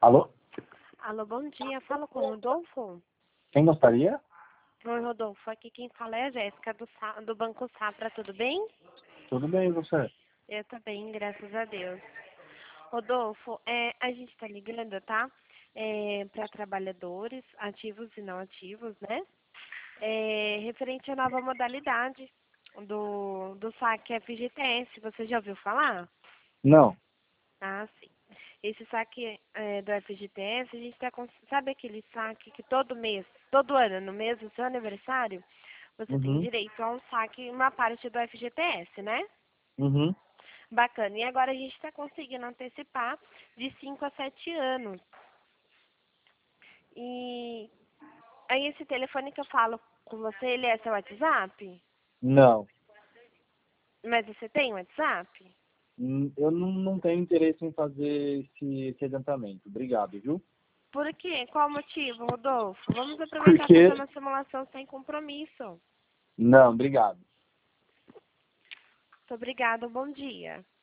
Alô? Alô, bom dia. Falo com o Rodolfo. Quem gostaria? Oi, Rodolfo. Aqui quem fala é a Jéssica do Banco Safra. Tudo bem? Tudo bem, e você? Eu tô bem, graças a Deus. Rodolfo, a gente tá ligando, tá? Para trabalhadores ativos e não ativos, né? Referente à nova modalidade do saque FGTS. Você já ouviu falar? Não. Ah, sim. Esse saque do FGTS, a gente tá com... Sabe aquele saque que todo mês, todo ano, no mês do seu aniversário, você tem Uhum. direito a um saque, uma parte do FGTS, né? Uhum. Bacana. E agora a gente está conseguindo antecipar de 5 a 7 anos. E aí esse telefone que eu falo com você, ele é seu WhatsApp? Não. Mas você tem WhatsApp? Eu não tenho interesse em fazer esse adiantamento. Obrigado, viu? Por quê? Qual o motivo, Rodolfo? Vamos aproveitar e fazer Porque... uma simulação sem compromisso. Não, obrigado. Muito obrigada, bom dia.